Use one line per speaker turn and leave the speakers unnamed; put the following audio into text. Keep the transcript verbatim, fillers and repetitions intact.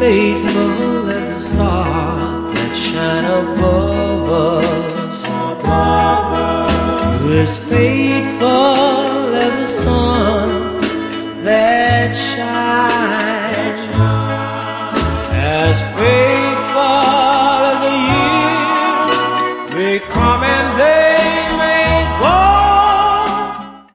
faithful as the stars that shine above us. Who is faithful as the sun